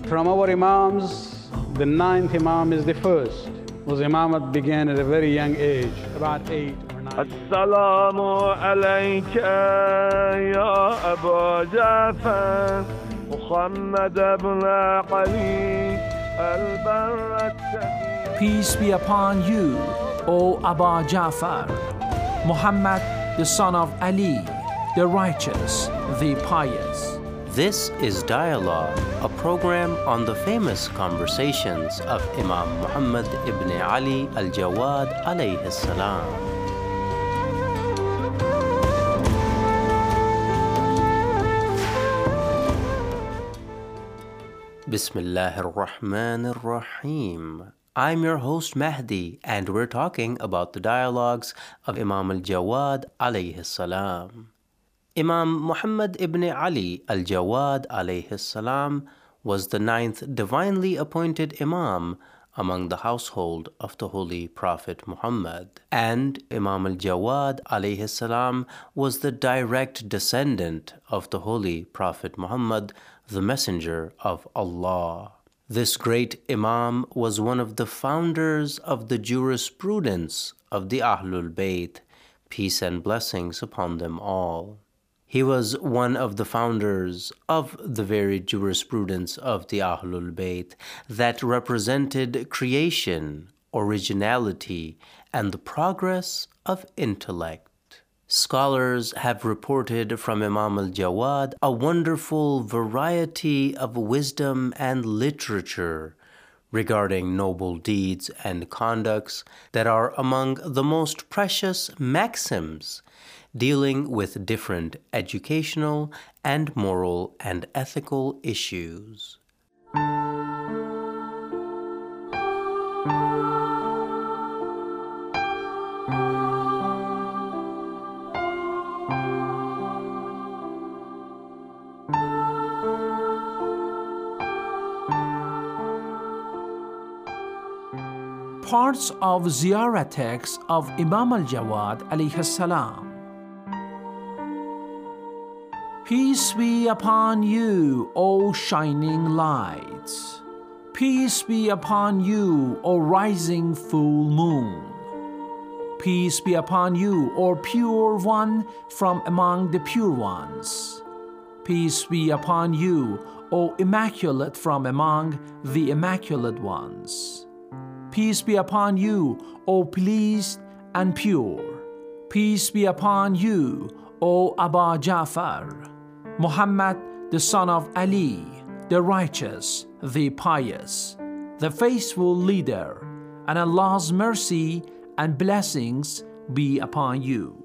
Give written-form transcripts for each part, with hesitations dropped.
From our Imams, the ninth Imam is the first. Was Imamat began at a very young age, about 8 or 9. السلام عليك يا أبا جعفر محمد بن علي البر التقي. Peace be upon you, O Abba Ja'far, Muhammad the son of Ali, the righteous, the pious. This is Dialogue, a program on the famous conversations of Imam Muhammad ibn Ali al-Jawad alayhi salam. Bismillahir Rahmanir Rahim. I'm your host Mahdi, and we're talking about the dialogues of Imam al-Jawad alayhi salam. Imam Muhammad ibn Ali al-Jawad alayhi salam was the ninth divinely appointed Imam among the household of the Holy Prophet Muhammad. And Imam al-Jawad alayhi salam was the direct descendant of the Holy Prophet Muhammad, the Messenger of Allah. This great Imam was one of the founders of the jurisprudence of the Ahlul Bayt, peace and blessings upon them all. He was one of the founders of the very jurisprudence of the Ahlul Bayt that represented creation, originality, and the progress of intellect. Scholars have reported from Imam al-Jawad a wonderful variety of wisdom and literature regarding noble deeds and conducts that are among the most precious maxims dealing with different educational and moral and ethical issues. Parts of Ziyarah text of Imam al-Jawad alayhi salam. Peace be upon you, O shining lights. Peace be upon you, O rising full moon. Peace be upon you, O pure one from among the pure ones. Peace be upon you, O immaculate from among the immaculate ones. Peace be upon you, O pleased and pure. Peace be upon you, O Abba Ja'far, Muhammad the son of Ali, the righteous, the pious, the faithful leader, and Allah's mercy and blessings be upon you.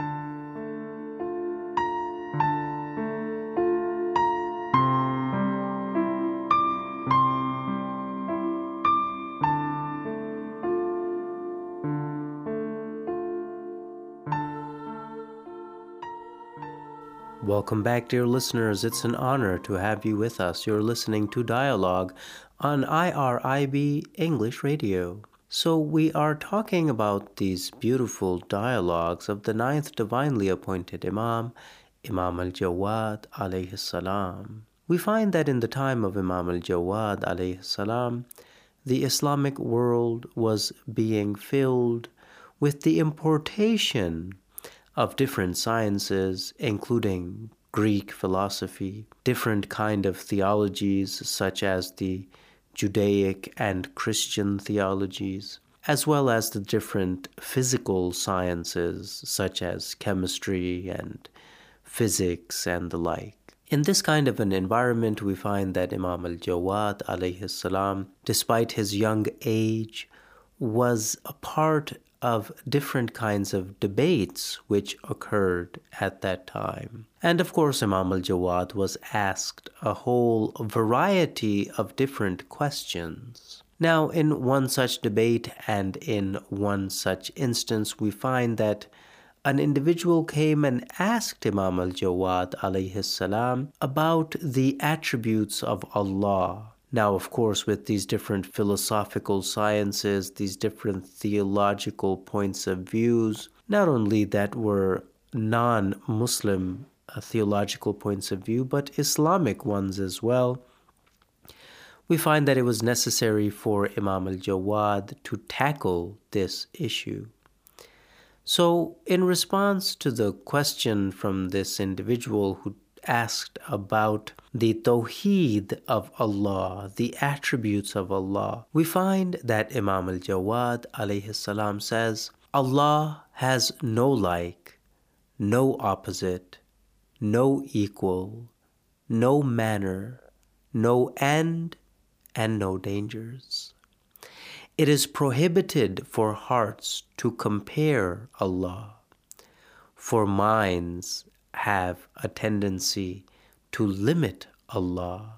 Welcome back, dear listeners. It's an honor to have you with us. You're listening to Dialogue on IRIB English Radio. So we are talking about these beautiful dialogues of the ninth divinely appointed Imam, Imam al-Jawad alayhi salam. We find that in the time of Imam al-Jawad alayhi salam, the Islamic world was being filled with the importation of different sciences, including Greek philosophy, different kind of theologies such as the Judaic and Christian theologies, as well as the different physical sciences such as chemistry and physics and the like. In this kind of an environment, we find that Imam al-Jawad alayhi salam, despite his young age, was a part of different kinds of debates which occurred at that time. And of course, Imam al-Jawad was asked a whole variety of different questions. Now, in one such debate and in one such instance, we find that an individual came and asked Imam al-Jawad alayhi salam about the attributes of Allah. Now, of course, with these different philosophical sciences, these different theological points of views, not only that were non-Muslim theological points of view, but Islamic ones as well, we find that it was necessary for Imam al-Jawad to tackle this issue. So, in response to the question from this individual who asked about the Tawheed of Allah, the attributes of Allah, we find that Imam al-Jawad alayhi salam says, Allah has no like, no opposite, no equal, no manner, no end, and no dangers. It is prohibited for hearts to compare Allah, for minds have a tendency to limit Allah,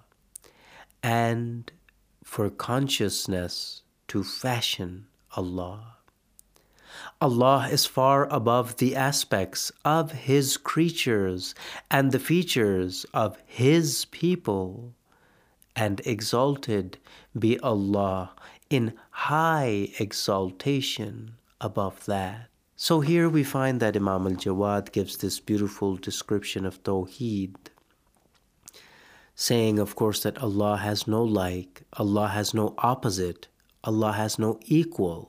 and for consciousness to fashion Allah. Allah is far above the aspects of His creatures and the features of His people, and exalted be Allah in high exaltation above that. So here we find that Imam al-Jawad gives this beautiful description of Tawheed, saying, of course, that Allah has no like, Allah has no opposite, Allah has no equal,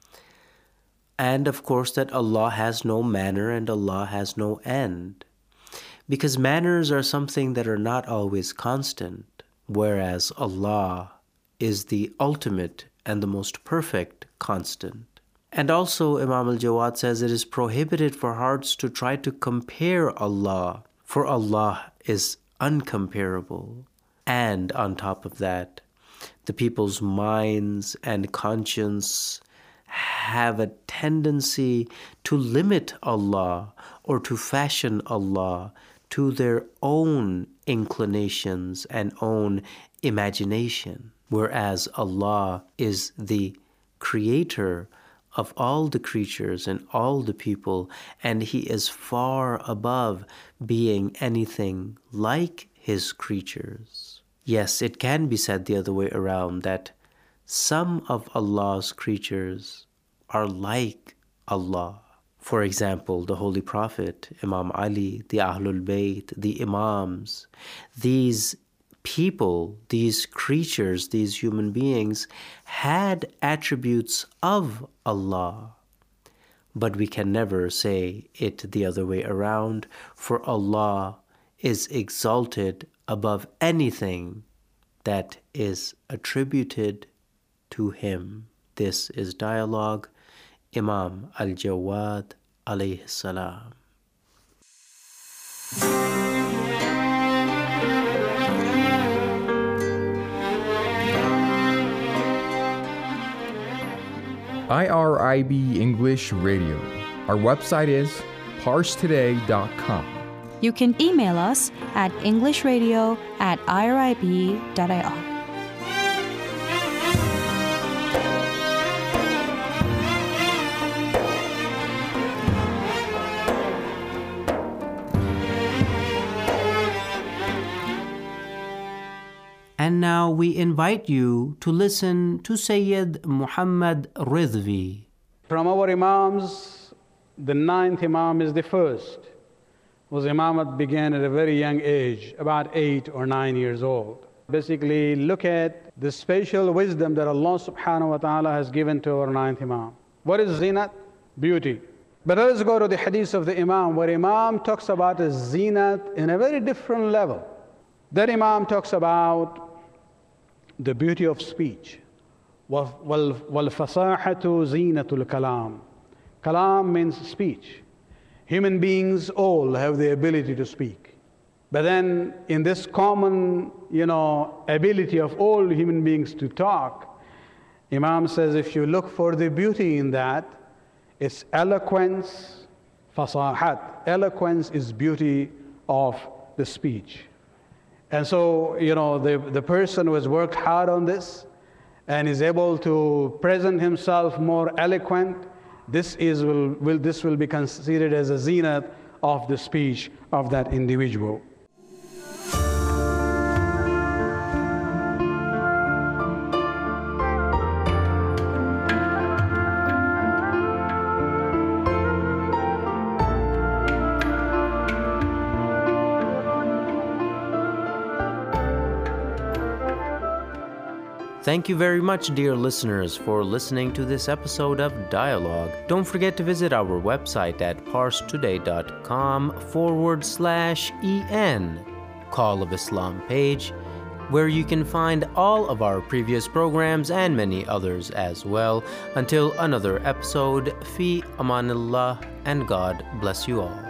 and of course that Allah has no manner and Allah has no end, because manners are something that are not always constant, whereas Allah is the ultimate and the most perfect constant. And also Imam al-Jawad says it is prohibited for hearts to try to compare Allah, for Allah is uncomparable. And on top of that, the people's minds and conscience have a tendency to limit Allah or to fashion Allah to their own inclinations and own imagination, whereas Allah is the creator of all the creatures and all the people, and He is far above being anything like His creatures. Yes, it can be said the other way around, that some of Allah's creatures are like Allah. For example, the Holy Prophet, Imam Ali, the Ahlul Bayt, the Imams, these people, these creatures, these human beings had attributes of Allah. But we can never say it the other way around, for Allah is exalted above anything that is attributed to Him. This is Dialogue, Imam al-Jawad alayhi salam. IRIB English Radio. Our website is parstoday.com. You can email us at englishradio@irib.ir. And now we invite you to listen to Sayyid Muhammad Ridvi. From our Imams, the ninth Imam is the first, whose Imamat began at a very young age, about 8 or 9 years old. Basically, look at the special wisdom that Allah subhanahu wa ta'ala has given to our ninth Imam. What is zinat? Beauty. But let's go to the hadith of the Imam, where Imam talks about a zinat in a very different level. That Imam talks about the beauty of speech. وَالْفَصَاحَةُ زِينَةُ الْكَلَامِ. Kalam means speech. Human beings all have the ability to speak. But then in this common, ability of all human beings to talk, Imam says if you look for the beauty in that, it's eloquence, fasahat. Eloquence is beauty of the speech. And so, the person who has worked hard on this and is able to present himself more eloquent, this will be considered as a zenith of the speech of that individual. Thank you very much, dear listeners, for listening to this episode of Dialogue. Don't forget to visit our website at parstoday.com/en, Call of Islam page, where you can find all of our previous programs and many others as well. Until another episode, Fi Amanillah, and God bless you all.